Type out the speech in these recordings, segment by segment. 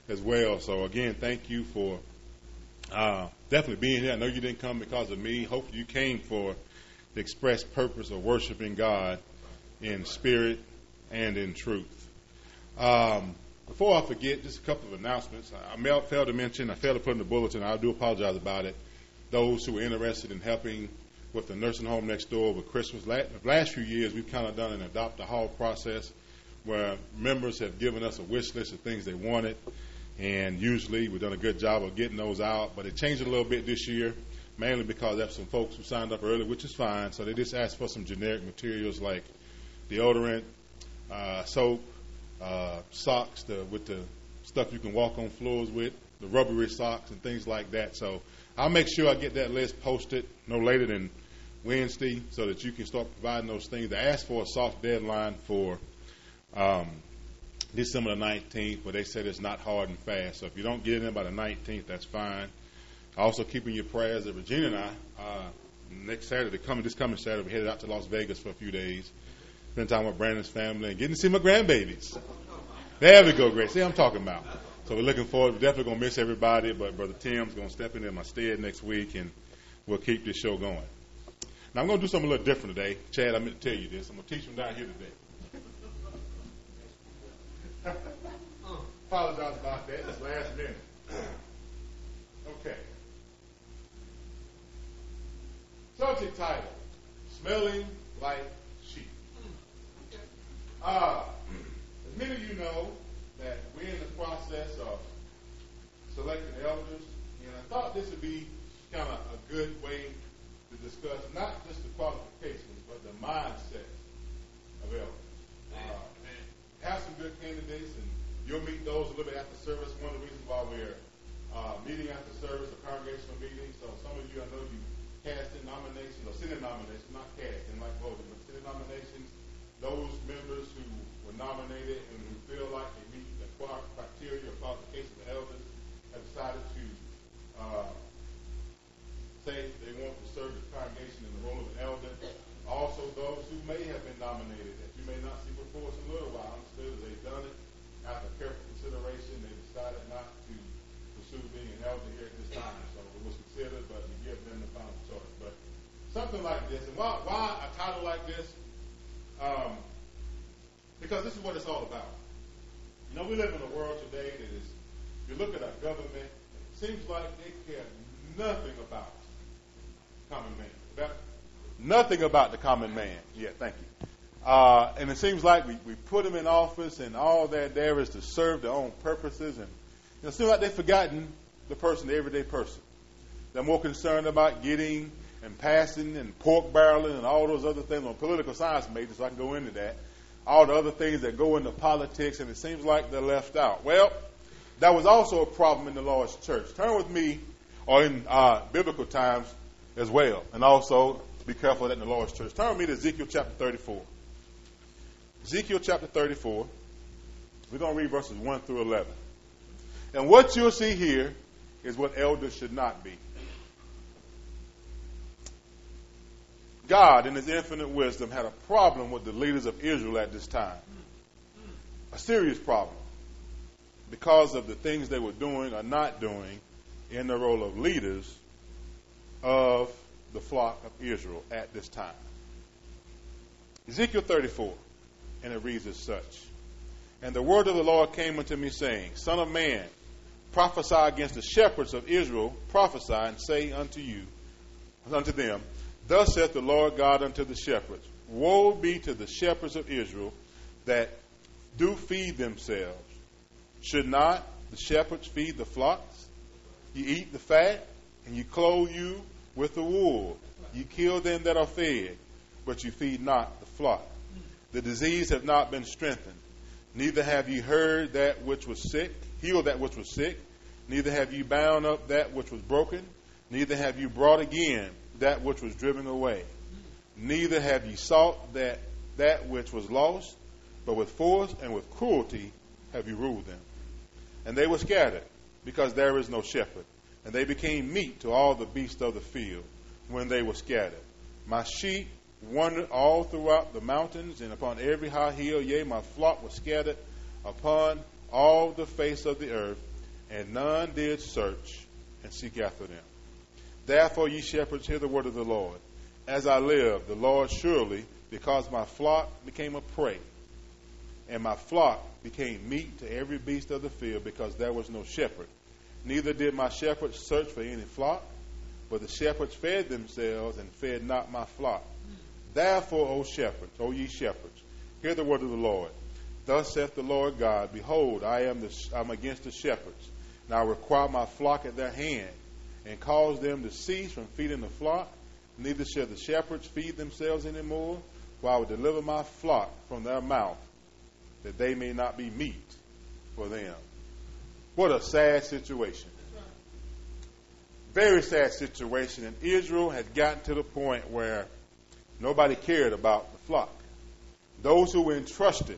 as well. So again, thank you for definitely being here. I know you didn't come because of me. Hopefully you came for the express purpose of worshiping God in spirit and in truth. Before I forget, just a couple of announcements. I failed to put in the bulletin. I do apologize about it. Those who are interested in helping with the nursing home next door over Christmas. The last few years, we've kind of done an adopt-a-hall process where members have given us a wish list of things they wanted, and usually we've done a good job of getting those out. But it changed a little bit this year, mainly because there's some folks who signed up early, which is fine. So they just asked for some generic materials like deodorant, soap, socks with the stuff you can walk on floors with, the rubbery socks and things like that. So I'll make sure I get that list posted no later than Wednesday so that you can start providing those things. They asked for a soft deadline for December the 19th, but they said it's not hard and fast. So if you don't get it in by the 19th, that's fine. Also keeping your prayers that Regina and I, this coming Saturday, we're headed out to Las Vegas for a few days. Spend time with Brandon's family and getting to see my grandbabies. There we go, Grace. See what I'm talking about. So we're looking forward. We're definitely going to miss everybody, but Brother Tim's going to step in my stead next week, and we'll keep this show going. Now, I'm going to do something a little different today. Chad, I meant to tell you this. I'm going to teach them down here today. Apologize about that. It's last minute. Okay. Subject title, Smelling Like Sheep. As many of you know that we're in the process of selecting elders, and I thought this would be kind of a good way to discuss not just the qualifications, but the mindset of elders. Have some good candidates, and you'll meet those a little bit after service. One of the reasons why we're meeting after service, a congregational meeting. So some of you, I know you cast in nominations, or sent in nominations, not casting like voting, but sent in nominations. Those members who were nominated and who feel like they meet the criteria or qualifications of elders have decided to say they want to serve the congregation in the role of an elder. Also, those who may have been nominated that you may not see before us in a little while, understood that they've done it after careful consideration. They decided not to pursue being an elder here at this time. So it was considered, but we give them the final choice. But something like this, and why a title like this? Because this is what it's all about. You know, we live in a world today that is, you look at our government, it seems like they care nothing about common man. Nothing about the common man. Yeah, thank you. And it seems like we put them in office, and all that there is to serve their own purposes. And it seems like they've forgotten the person, the everyday person. They're more concerned about getting and passing and pork barreling and all those other things. On political science majors, so I can go into that. All the other things that go into politics, and it seems like they're left out. Well, that was also a problem in the Lord's church. Turn with me, or in biblical times as well, and also be careful that in the Lord's church. Turn with me to Ezekiel chapter 34. Ezekiel chapter 34. We're going to read verses 1 through 11. And what you'll see here is what elders should not be. God, in his infinite wisdom, had a problem with the leaders of Israel at this time. A serious problem. Because of the things they were doing or not doing in the role of leaders of the flock of Israel at this time. Ezekiel 34, and it reads as such. And the word of the Lord came unto me, saying, Son of man, prophesy against the shepherds of Israel, prophesy and say unto them, Thus saith the Lord God unto the shepherds, Woe be to the shepherds of Israel that do feed themselves. Should not the shepherds feed the flocks? You eat the fat, and you clothe you with the wool. You kill them that are fed, but you feed not the flock. The disease have not been strengthened, neither have you heard that which was sick, healed that which was sick, neither have you bound up that which was broken, neither have you brought again that which was driven away. Neither have ye sought that which was lost, but with force and with cruelty have you ruled them. And they were scattered, because there is no shepherd. And they became meat to all the beasts of the field when they were scattered. My sheep wandered all throughout the mountains and upon every high hill. Yea, my flock was scattered upon all the face of the earth. and none did search and seek after them. Therefore, ye shepherds, hear the word of the Lord. As I live, the Lord surely, because my flock became a prey, and my flock became meat to every beast of the field, because there was no shepherd. Neither did my shepherds search for any flock, but the shepherds fed themselves and fed not my flock. Therefore, O shepherds, O ye shepherds, hear the word of the Lord. Thus saith the Lord God, behold, I'm against the shepherds, and I require my flock at their hand, and cause them to cease from feeding the flock. Neither shall the shepherds feed themselves any more, for I will deliver my flock from their mouth, that they may not be meat for them. What a sad situation. Very sad situation. And Israel had gotten to the point where nobody cared about the flock. Those who were entrusted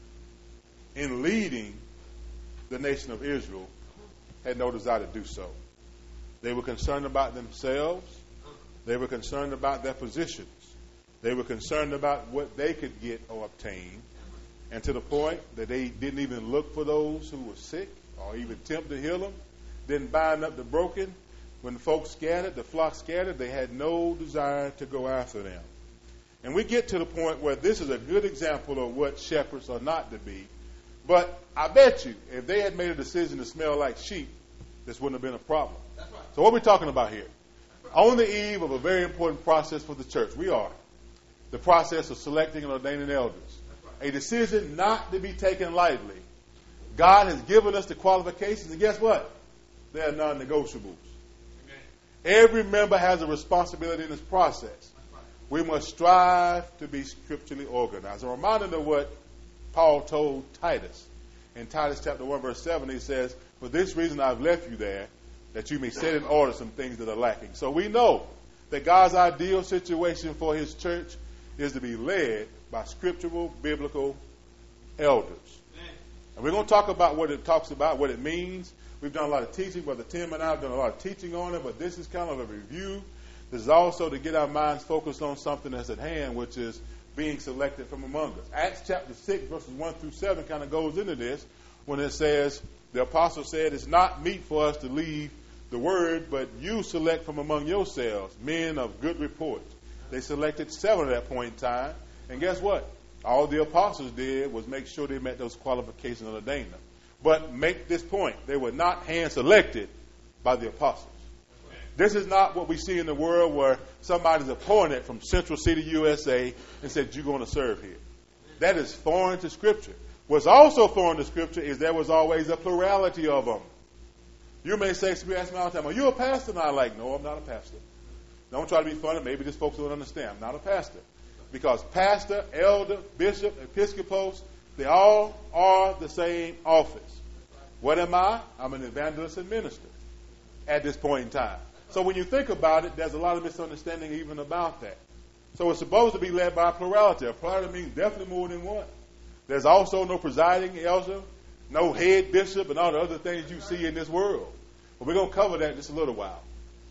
in leading the nation of Israel had no desire to do so. They were concerned about themselves. They were concerned about their positions. They were concerned about what they could get or obtain. And to the point that they didn't even look for those who were sick or even attempt to heal them. Didn't bind up the broken. When the folks scattered, the flock scattered, they had no desire to go after them. And we get to the point where this is a good example of what shepherds are not to be. But I bet you, if they had made a decision to smell like sheep, this wouldn't have been a problem. That's right. So what are we talking about here? On the eve of a very important process for the church, we are. The process of selecting and ordaining elders. Right. A decision not to be taken lightly. God has given us the qualifications, and guess what? They are non-negotiables. Every member has a responsibility in this process. We must strive to be scripturally organized. A reminder of what Paul told Titus. In Titus chapter 1, verse 7, he says, for this reason I've left you there, that you may set in order some things that are lacking. So we know that God's ideal situation for his church is to be led by scriptural, biblical elders. And we're going to talk about what it talks about, what it means. We've done a lot of teaching. Brother Tim and I have done a lot of teaching on it, but this is kind of a review. This is also to get our minds focused on something that's at hand, which is being selected from among us. Acts chapter 6, verses 1 through 7 kind of goes into this when it says, the apostle said, it's not meet for us to leave the word, but you select from among yourselves men of good report. They selected 7 at that point in time. And guess what? All the apostles did was make sure they met those qualifications and ordained them. But make this point, they were not hand-selected by the apostles. This is not what we see in the world where somebody's appointed from Central City, USA, and said, you're going to serve here. That is foreign to Scripture. What's also foreign to Scripture is there was always a plurality of them. You may say, you ask me all the time, are you a pastor? And I'm like, no, I'm not a pastor. Don't try to be funny. Maybe these folks don't understand. I'm not a pastor. Because pastor, elder, bishop, episcopos, they all are the same office. What am I? I'm an evangelist and minister at this point in time. So when you think about it, there's a lot of misunderstanding even about that. So it's supposed to be led by a plurality. A plurality means definitely more than one. There's also no presiding elder, no head bishop, and all the other things you see in this world. But we're going to cover that in just a little while.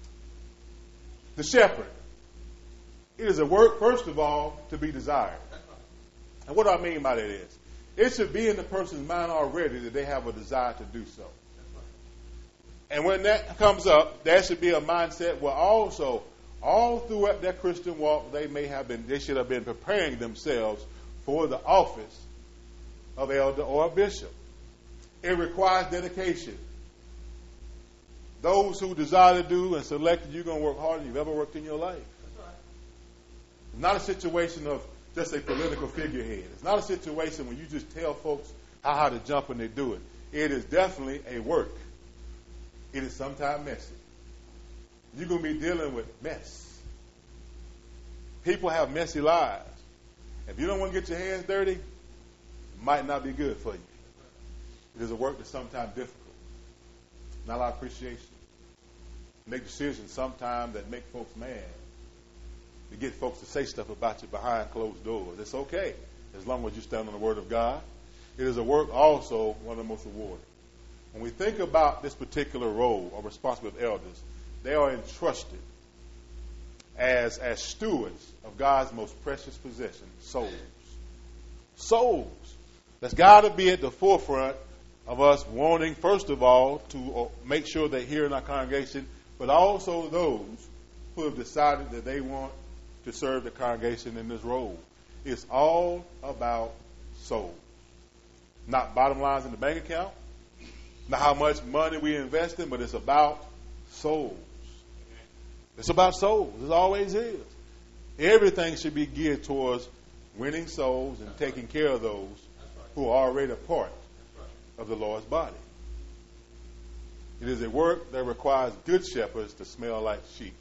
The shepherd. It is a work, first of all, to be desired. And what do I mean by that is, it should be in the person's mind already that they have a desire to do so. And when that comes up, there should be a mindset where also, all throughout their Christian walk, they should have been preparing themselves for the office of elder or bishop. It requires dedication. Those who desire to do and select it, you're going to work harder than you've ever worked in your life. It's not a situation of just a political figurehead. It's not a situation when you just tell folks how to jump when they do it. It is definitely a work. It is sometimes messy. You're going to be dealing with mess. People have messy lives. If you don't want to get your hands dirty, it might not be good for you. It is a work that's sometimes difficult. Not a lot of appreciation. Make decisions sometimes that make folks mad. To get folks to say stuff about you behind closed doors. It's okay as long as you stand on the Word of God. It is a work also one of the most rewarding. When we think about this particular role or responsibility of elders, they are entrusted as stewards of God's most precious possession, souls. Souls. That's got to be at the forefront of us wanting, first of all, to make sure they're here in our congregation, but also those who have decided that they want to serve the congregation in this role. It's all about souls. Not bottom lines in the bank account, not how much money we invest in, but it's about souls. It's about souls. It always is. Everything should be geared towards winning souls and taking care of those who are already a part of the Lord's body. It is a work that requires good shepherds to smell like sheep.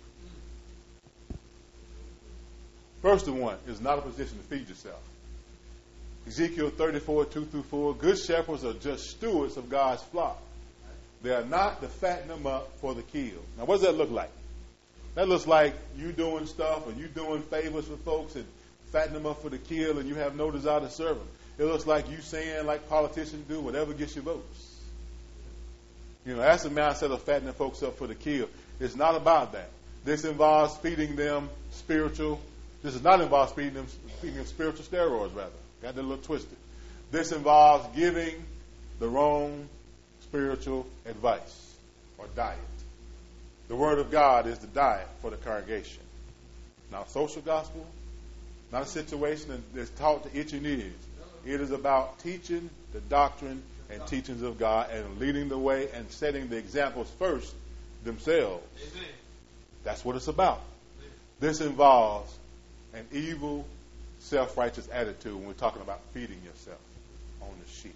First one is not a position to feed yourself. Ezekiel 34, 2-4, good shepherds are just stewards of God's flock. They are not to fatten them up for the kill. Now, what does that look like? That looks like you doing stuff or you doing favors for folks and fatten them up for the kill and you have no desire to serve them. It looks like you saying, like politicians do, whatever gets your votes. You know, that's the mindset of fattening folks up for the kill. It's not about that. This involves feeding them spiritual. This does not involve feeding them spiritual steroids, rather. Got that a little twisted. This involves giving the wrong spiritual advice or diet. The Word of God is the diet for the congregation. Not a social gospel, not a situation that's taught to itching ears. It is about teaching the doctrine and teachings of God and leading the way and setting the examples first themselves. Amen. That's what it's about. Amen. This involves an evil, self-righteous attitude when we're talking about feeding yourself on the sheep.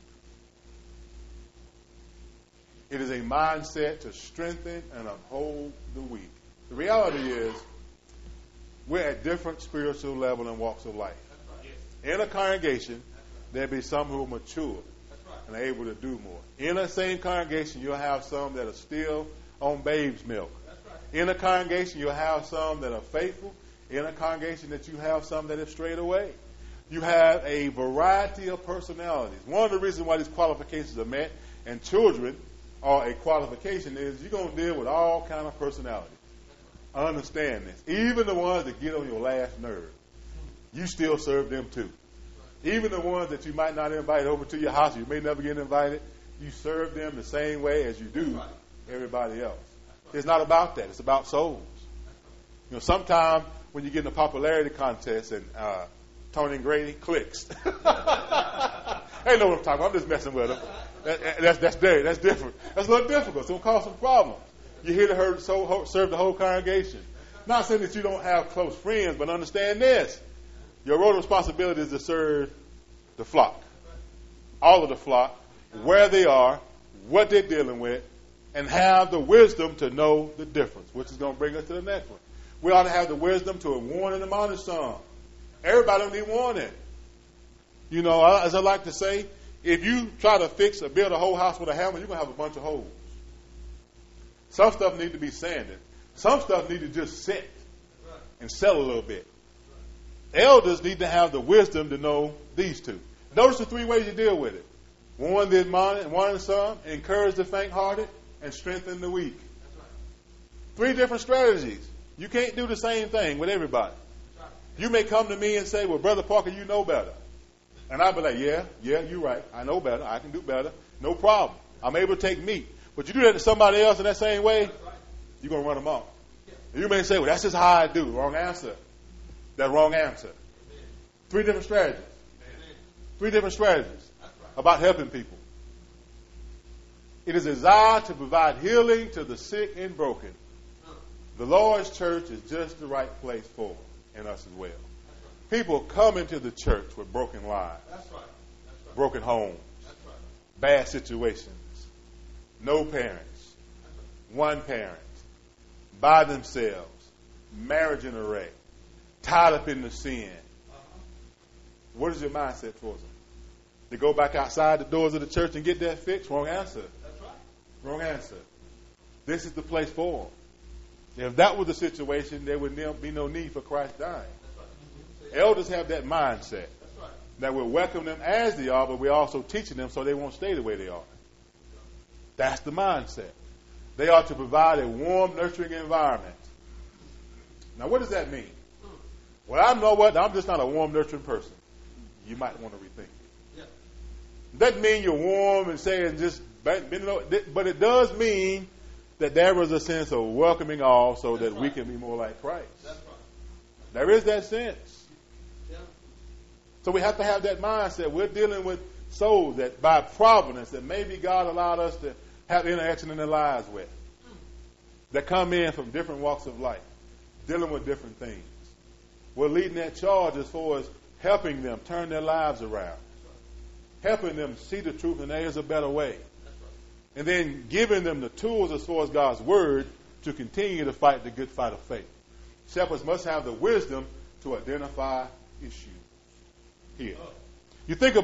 It is a mindset to strengthen and uphold the weak. The reality is we're at different spiritual level and walks of life. In a congregation, there'll be some who are mature and are able to do more. In the same congregation, you'll have some that are still on babe's milk. In a congregation, you'll have some that are faithful. In a congregation, that you have some that have strayed away. You have a variety of personalities. One of the reasons why these qualifications are met, and children are a qualification, is you're going to deal with all kind of personalities. Understand this. Even the ones that get on your last nerve, you still serve them too. Even the ones that you might not invite over to your house, you may never get invited, you serve them the same way as you do everybody else. It's not about that. It's about souls. You know, sometimes when you get in a popularity contest and Tony Grady clicks. They know what I'm talking about. I'm just messing with them. That's different. That's a little difficult. It's going to cause some problems. You're here to serve the whole congregation. Not saying that you don't have close friends, but understand this. Your role and responsibility is to serve the flock. All of the flock, where they are, what they're dealing with, and have the wisdom to know the difference, which is going to bring us to the next one. We ought to have the wisdom to warn and admonish some. Everybody don't need warning. You know, as I like to say, if you try to build a whole house with a hammer, you're going to have a bunch of holes. Some stuff need to be sanded. Some stuff need to just sit and settle a little bit. Elders need to have the wisdom to know these two. Notice the three ways you deal with it. Warn the admonish, warn some, encourage the faint-hearted, and strengthen the weak. Three different strategies. You can't do the same thing with everybody. You may come to me and say, well, Brother Parker, you know better. And I'll be like, yeah, you're right. I know better. I can do better. No problem. I'm able to take meat. But you do that to somebody else in that same way, you're going to run them off. You may say, well, that's just how I do. Wrong answer. That wrong answer. Three different strategies. Three different strategies about helping people. It is designed to provide healing to the sick and broken. The Lord's church is just the right place for them and us as well. People come into the church with broken lives, broken homes, bad situations, no parents, one parent, by themselves, marriage in array, tied up in the sin. What is your mindset towards them? They go back outside the doors of the church and get that fixed? Wrong answer. Wrong answer. This is the place for them. If that was the situation, there would be no need for Christ dying. Elders have that mindset that we'll welcome them as they are, but we're also teaching them so they won't stay the way they are. That's the mindset. They are to provide a warm, nurturing environment. Now, what does that mean? Well, I know what. I'm just not a warm, nurturing person. You might want to rethink it. Doesn't mean you're warm and saying just, but it does mean that there is a sense of welcoming all so that we can be more like Christ. That's right. There is that sense. Yeah. So we have to have that mindset. We're dealing with souls that by providence that maybe God allowed us to have interaction in their lives with, that come in from different walks of life, dealing with different things. We're leading that charge as far as helping them turn their lives around, helping them see the truth and there is a better way, and then giving them the tools as far as God's word to continue to fight the good fight of faith. Shepherds must have the wisdom to identify issues here. I think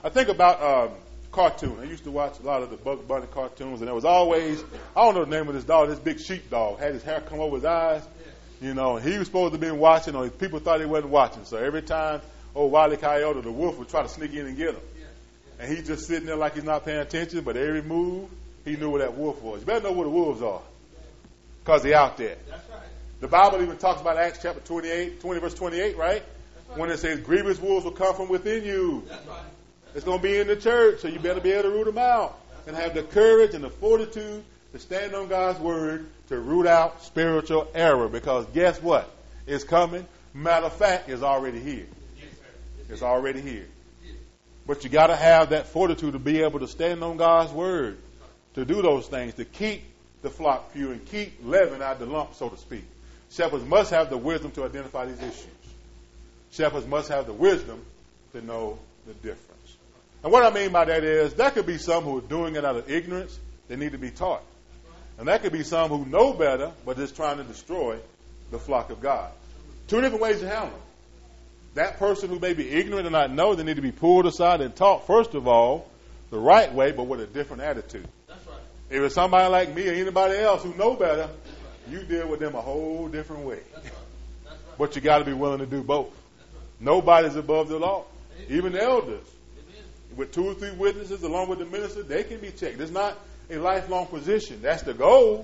about cartoons. I used to watch a lot of the Bugs Bunny cartoons, and there was always, I don't know the name of this dog, this big sheepdog, had his hair come over his eyes, you know, and he was supposed to be watching, or people thought he wasn't watching. So every time, Wile E. Coyote, the wolf, would try to sneak in and get him. And he's just sitting there like he's not paying attention, but every move, he knew where that wolf was. You better know where the wolves are, because they're out there. That's right. The Bible even talks about Acts chapter 20 verse 28, right? When it says, grievous wolves will come from within you. That's right. It's going to be in the church, so you better be able to root them out and have the courage and the fortitude to stand on God's word to root out spiritual error, because guess what? It's coming. Matter of fact, it's already here. It's already here. But you got to have that fortitude to be able to stand on God's word, to do those things, to keep the flock pure and keep leaven out the lump, so to speak. Shepherds must have the wisdom to identify these issues. Shepherds must have the wisdom to know the difference. And what I mean by that is, there could be some who are doing it out of ignorance. They need to be taught. And there could be some who know better, but just trying to destroy the flock of God. Two different ways to handle it. That person who may be ignorant and not know, they need to be pulled aside and taught, first of all, the right way, but with a different attitude. That's right. If it's somebody like me or anybody else who know better, you deal with them a whole different way. That's right. That's right. But you got to be willing to do both. Nobody's above the law. Even the elders. With 2 or 3 witnesses along with the minister, they can be checked. It's not a lifelong position. That's the goal.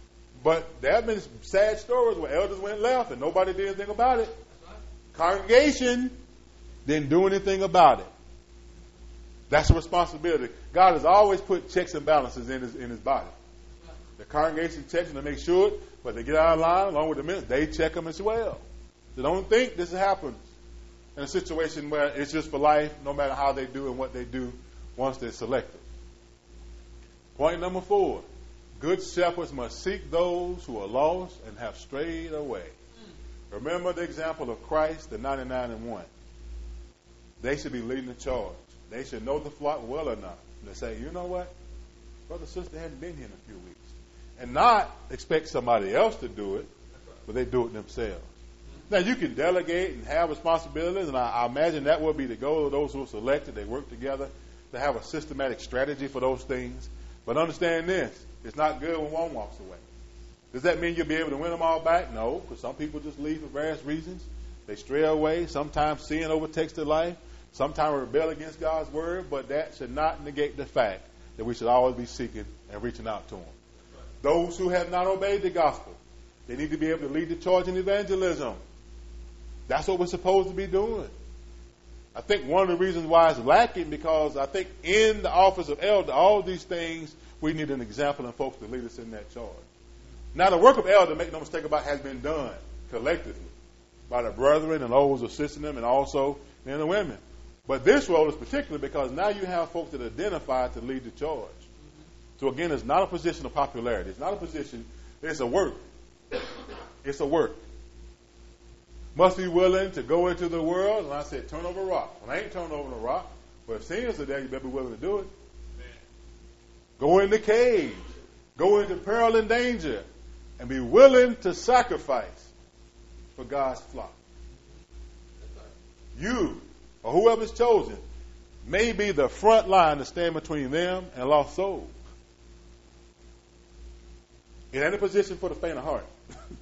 But there have been sad stories where elders went left and nobody did anything about it. Congregation didn't do anything about it. That's a responsibility. God has always put checks and balances in his body. The congregation checks them to make sure, but they get out of line along with the minister, they check them as well. They don't think this happens in a situation where it's just for life, no matter how they do and what they do once they're selected. Point number 4. Good shepherds must seek those who are lost and have strayed away. Remember the example of Christ, the 99 and 1. They should be leading the charge. They should know the flock well enough to say, you know what? Brother, sister hadn't been here in a few weeks. And not expect somebody else to do it, but they do it themselves. Now, you can delegate and have responsibilities, and I imagine that will be the goal of those who are selected. They work together to have a systematic strategy for those things. But understand this, it's not good when one walks away. Does that mean you'll be able to win them all back? No, because some people just leave for various reasons. They stray away. Sometimes sin overtakes their life. Sometimes rebel against God's word, but that should not negate the fact that we should always be seeking and reaching out to them. Those who have not obeyed the gospel, they need to be able to lead the charge in evangelism. That's what we're supposed to be doing. I think one of the reasons why it's lacking, because I think in the office of elder, all these things, we need an example and folks to lead us in that charge. Now, the work of elder, make no mistake about it, has been done collectively by the brethren and those assisting them, and also men and women. But this role is particular because now you have folks that are identified to lead the charge. So again, it's not a position of popularity. It's not a position. It's a work. It's a work. Must be willing to go into the world. And I said, turn over a rock. Well, I ain't turning over a rock. But if sins are there, you better be willing to do it. Amen. Go in the cave. Go into peril and danger. And be willing to sacrifice for God's flock. You, or whoever's chosen, may be the front line to stand between them and lost souls. It ain't a position for the faint of heart.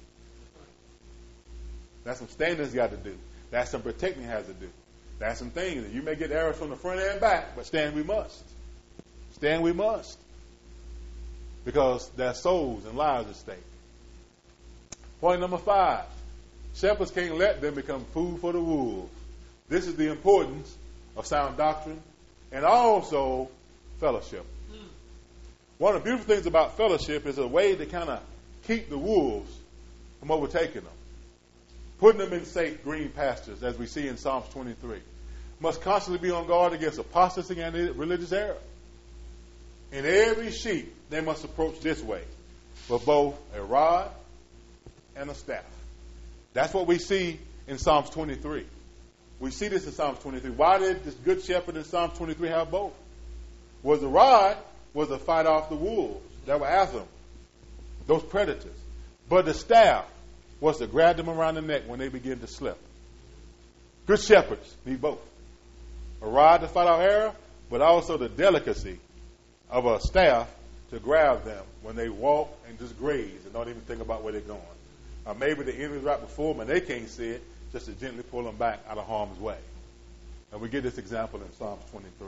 That's some standings you got to do. That's some protecting you has to do. That's some things that you may get arrows from the front and back, but stand we must. Stand we must. Because there's souls and lives at stake. Point number 5. Shepherds can't let them become food for the wolves. This is the importance of sound doctrine and also fellowship. One of the beautiful things about fellowship is a way to kind of keep the wolves from overtaking them, putting them in safe green pastures, as we see in Psalms 23. Must constantly be on guard against apostasy and religious error. In every sheep, they must approach this way, with both a rod and a staff. That's what we see in Psalms 23. We see this in Psalms 23. Why did this good shepherd in Psalms 23 have both? Was the rod was to fight off the wolves that were after him, those predators. But the staff was to grab them around the neck when they begin to slip. Good shepherds need both. A rod to fight off error, but also the delicacy of a staff to grab them when they walk and just graze and don't even think about where they're going. Or maybe the enemy's right before them and they can't see it, just to gently pull them back out of harm's way. And we get this example in Psalms 23.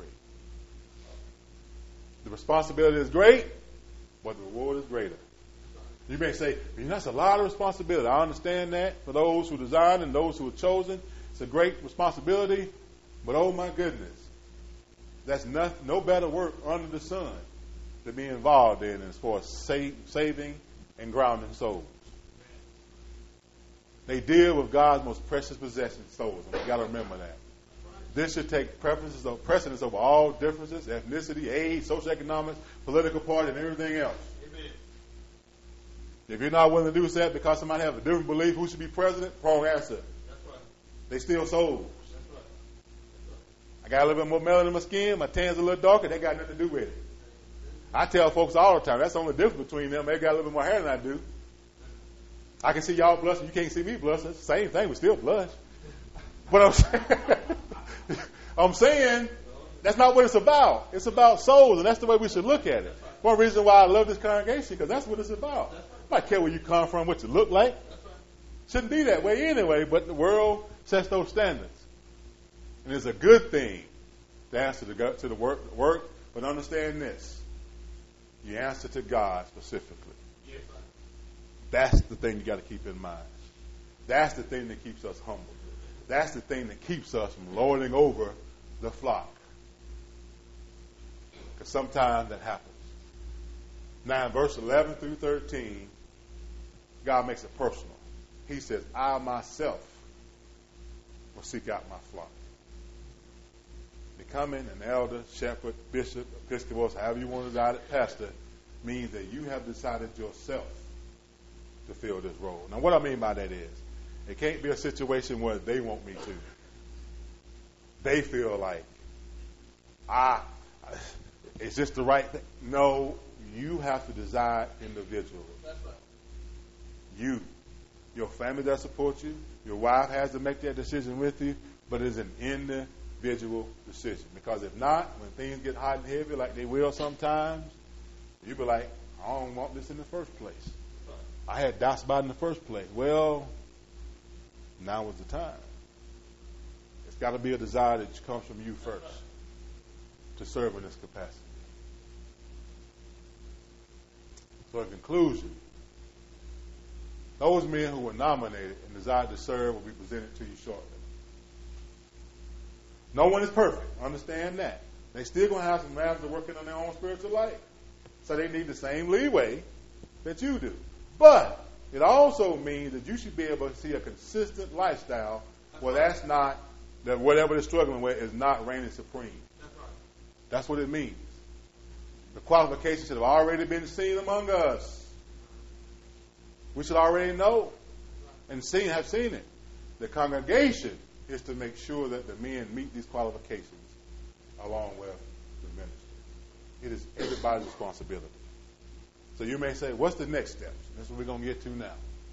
The responsibility is great, but the reward is greater. You may say, that's a lot of responsibility. I understand that for those who designed and those who are chosen. It's a great responsibility, but oh my goodness, that's no better work under the sun to be involved in as far as saving and grounding souls. They deal with God's most precious possession, souls, and we've got to remember that. This should take precedence over all differences, ethnicity, age, socioeconomics, political party, and everything else. Amen. If you're not willing to do that because somebody has a different belief who should be president, wrong answer. That's right. They still souls. That's right. I got a little bit more melanin in my skin, my tan's a little darker, they got nothing to do with it. I tell folks all the time, that's the only difference between them. They got a little bit more hair than I do. I can see y'all blushing, you can't see me blushing. It's the same thing, we still blush. But I'm saying that's not what it's about. It's about souls, and that's the way we should look at it. One reason why I love this congregation, because that's what it's about. I don't care where you come from, what you look like. Shouldn't be that way anyway, but the world sets those standards. And it's a good thing to answer to the work, but understand this. You answer to God specifically. That's the thing you got to keep in mind. That's the thing that keeps us humble. That's the thing that keeps us from lording over the flock. Because sometimes that happens. Now in verse 11 through 13, God makes it personal. He says, I myself will seek out my flock. Becoming an elder, shepherd, bishop, episcopal, however you want to decide it, pastor, means that you have decided yourself to fill this role. Now what I mean by that is, it can't be a situation where they want me to. They feel like, it's just the right thing. No, you have to decide individually. That's right. You, your family that supports you, your wife has to make that decision with you, but it's an individual decision. Because if not, when things get hot and heavy like they will sometimes, you'll be like, I don't want this in the first place. I had doubts about it in the first place. Well, now is the time. It's got to be a desire that comes from you first to serve in this capacity. So in conclusion, those men who were nominated and desired to serve will be presented to you shortly. No one is perfect. Understand that. They still going to have some matters working on their own spiritual life. So they need the same leeway that you do. But it also means that you should be able to see a consistent lifestyle where that's not, that whatever they're struggling with is not reigning supreme. That's what it means. The qualifications should have already been seen among us. We should already know and have seen it. The congregation is to make sure that the men meet these qualifications along with the ministry. It is everybody's responsibility. So you may say, what's the next steps? That's what we're going to get to now.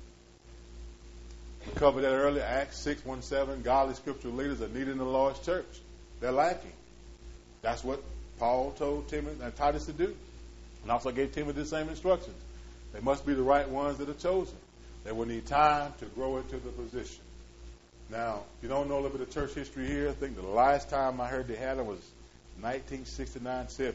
We covered that earlier, Acts 6:1-7. Godly scriptural leaders are needed in the Lord's church. They're lacking. That's what Paul told Timothy and Titus to do. And also gave Timothy the same instructions. They must be the right ones that are chosen. They will need time to grow into the position. Now, if you don't know a little bit of church history here, I think the last time I heard they had it was 1969-70.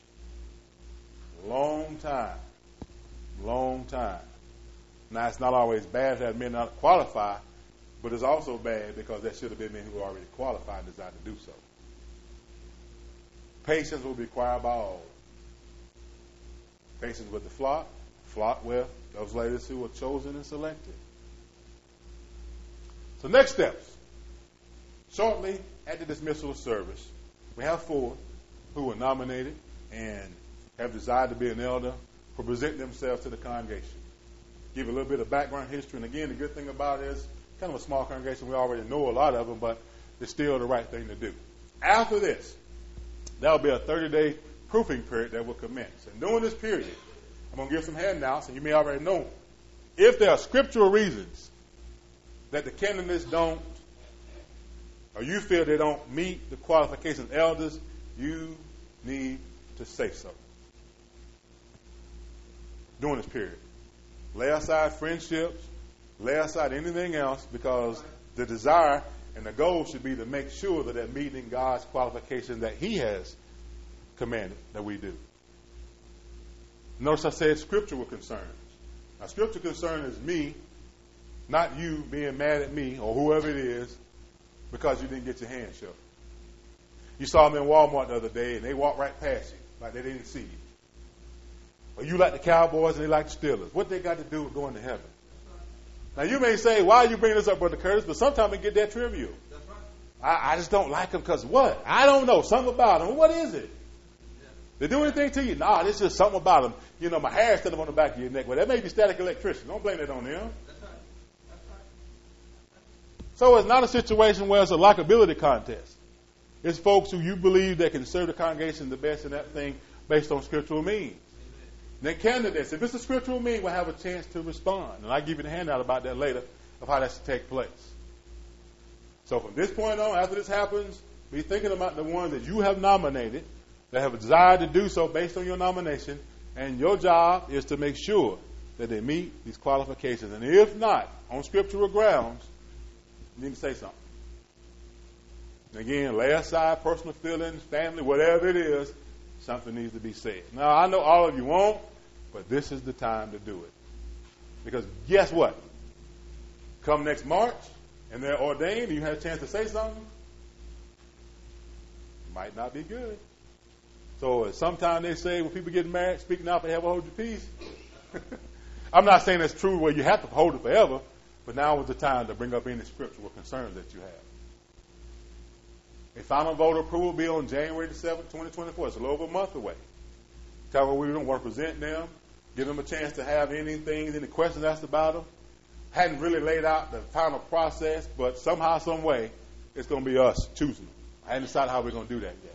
Long time. Long time. Now, it's not always bad to have men not qualify, but it's also bad because there should have been men who were already qualified and decided to do so. Patience will be required by all. Patience with the flock with those ladies who were chosen and selected. So next steps. Shortly at the dismissal of service, we have 4 who were nominated and have desired to be an elder for presenting themselves to the congregation. Give a little bit of background history. And again, the good thing about it is kind of a small congregation. We already know a lot of them, but it's still the right thing to do. After this, there will be a 30-day proofing period that will commence. And during this period, I'm going to give some handouts, and you may already know, if there are scriptural reasons that the candidates don't, or you feel they don't meet the qualifications of elders, you need to say so during this period. Lay aside friendships, lay aside anything else, because the desire and the goal should be to make sure that they're meeting God's qualifications that He has commanded that we do. Notice I said scriptural concerns. Now, scriptural concern is me, not you being mad at me or whoever it is because you didn't get your hand shook. You saw them in Walmart the other day and they walked right past you like they didn't see you. Or you like the Cowboys and they like the Steelers. What they got to do with going to heaven? Now, you may say, why are you bringing this up, Brother Curtis? But sometimes it get that trivial. That's right. I just don't like them because what? I don't know. Something about them. What is it? They do anything to you? Nah, it's just something about them. You know, my hair is standing on the back of your neck. Well, that may be static electricity. Don't blame that on them. That's right. That's right. So it's not a situation where it's a likability contest. It's folks who you believe that can serve the congregation the best in that thing based on scriptural means. Then candidates, if it's a scriptural mean, will have a chance to respond. And I'll give you the handout about that later of how that should take place. So from this point on, after this happens, be thinking about the ones that you have nominated, that have a desire to do so based on your nomination, and your job is to make sure that they meet these qualifications. And if not, on scriptural grounds, you need to say something. And again, lay aside personal feelings, family, whatever it is, something needs to be said. Now, I know all of you won't, but this is the time to do it. Because guess what? Come next March, and they're ordained, and you have a chance to say something, it might not be good. So sometimes they say when people get married, speak now, but have a hold your peace. I'm not saying that's true where you have to hold it forever, but now is the time to bring up any scriptural concerns that you have. A final vote approval will be on January the 7th, 2024. It's a little over a month away. Tell them we don't want to present them, give them a chance to have any questions asked about them. Hadn't really laid out the final process, but somehow, some way, it's going to be us choosing them. I hadn't decided how we're going to do that yet.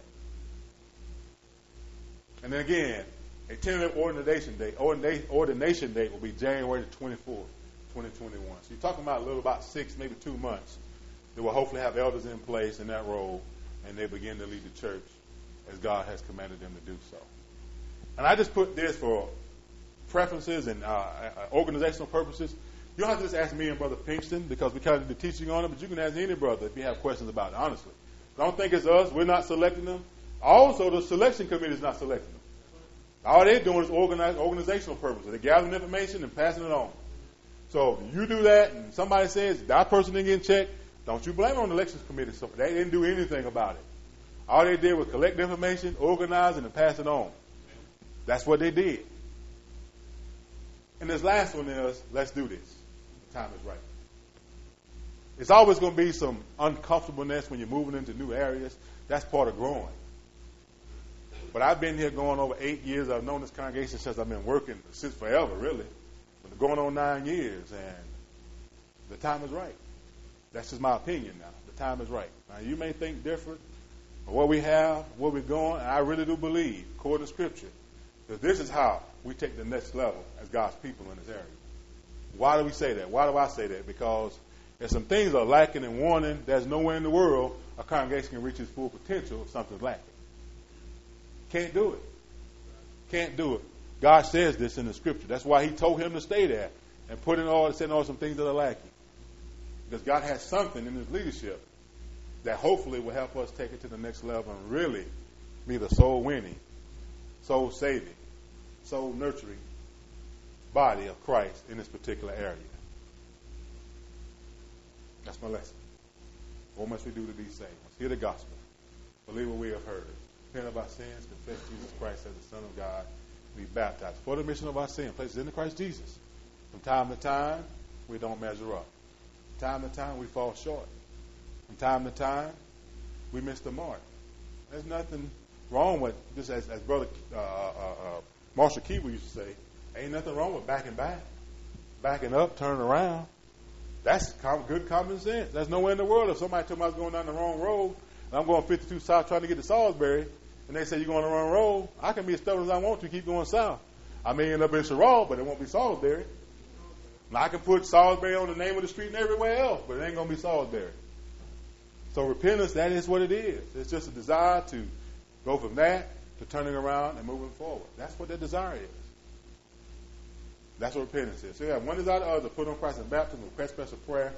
And then again, a tentative ordination date will be January the 24th, 2021. So you're talking about a little about 6, maybe 2 months. They will hopefully have elders in place in that role, and they begin to lead the church as God has commanded them to do so. And I just put this for preferences and organizational purposes. You don't have to just ask me and Brother Pinkston because we kind of did the teaching on it, but you can ask any brother if you have questions about it, honestly. I don't think it's us. We're not selecting them. Also, the selection committee is not selecting them. All they're doing is organizational purposes. They're gathering information and passing it on. So if you do that and somebody says that person didn't get checked, don't you blame it on the elections committee. So they didn't do anything about it. All they did was collect information, organize it, and pass it on. That's what they did. And this last one is, let's do this. The time is right. It's always going to be some uncomfortableness when you're moving into new areas. That's part of growing. But I've been here going over 8 years. I've known this congregation since I've been working, since forever, really. But going on 9 years, and the time is right. That's just my opinion now. The time is right. Now, you may think different, but what we have, where we're going, and I really do believe, according to Scripture, that this is how we take the next level as God's people in this area. Why do we say that? Why do I say that? Because if some things are lacking and wanting, there's nowhere in the world a congregation can reach its full potential if something's lacking. Can't do it. Can't do it. God says this in the Scripture. That's why He told him to stay there and put in order, set in order some things that are lacking. Because God has something in His leadership that hopefully will help us take it to the next level and really be the soul winning, soul saving, soul nurturing body of Christ in this particular area. That's my lesson. What must we do to be saved? Let's hear the gospel. Believe what we have heard. repent of our sins, confess Jesus Christ as the Son of God, be baptized for the remission of our sin, places in Christ Jesus. From time to time, we don't measure up. From time to time, we fall short. From time to time, we miss the mark. There's nothing wrong with, just as Brother Marshall Keeble used to say, ain't nothing wrong with backing up, turning around. That's good common sense. There's nowhere in the world if somebody told me I was going down the wrong road, and I'm going 52 south trying to get to Salisbury, and they say you're going the wrong road, I can be as stubborn as I want to, keep going south. I may end up in Sherrall, but it won't be Salisbury. Now, I can put Salisbury on the name of the street and everywhere else, but it ain't going to be Salisbury. So repentance, that is what it is. It's just a desire to go from that to turning around and moving forward. That's what that desire is. That's what repentance is. So you have one desire to other, put on Christ in baptism, request special prayer,